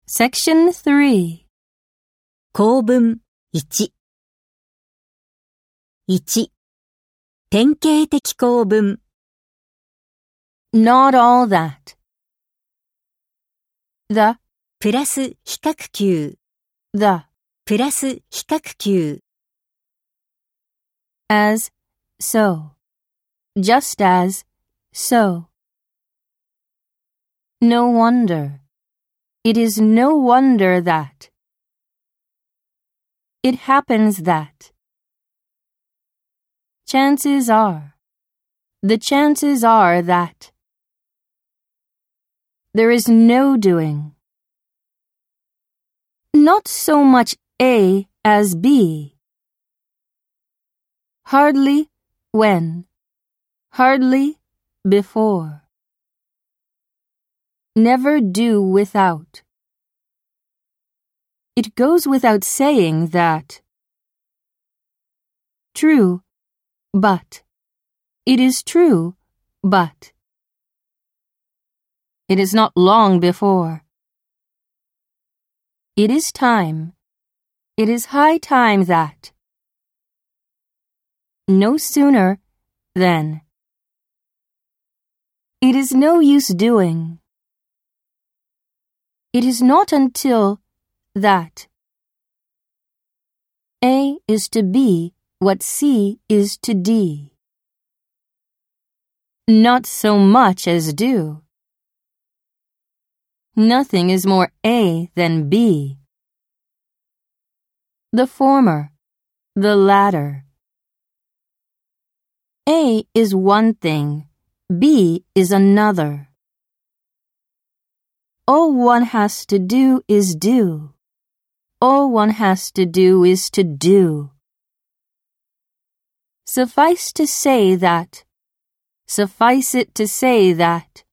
Section 3. 構文1。1、典型的構文。 Not all that. The, プラス比較級。 the, プラス比較級。 as, so. Just as, so. No wonder. It is no wonder that. It happens that. Chances are. The chances are that. There is no doing. Not so much A as B. Hardly when. Hardly before. Never do without. It goes without saying that. True, but. It is true, but. It is not long before. It is time. It is high time that. No sooner than. It is no use doing. It is not until that. A is to B what C is to D. Not so much as do. Nothing is more A than B. The former, the latter. A is one thing, B is another. All one has to do is do. All one has to do is to do. Suffice to say that. Suffice it to say that.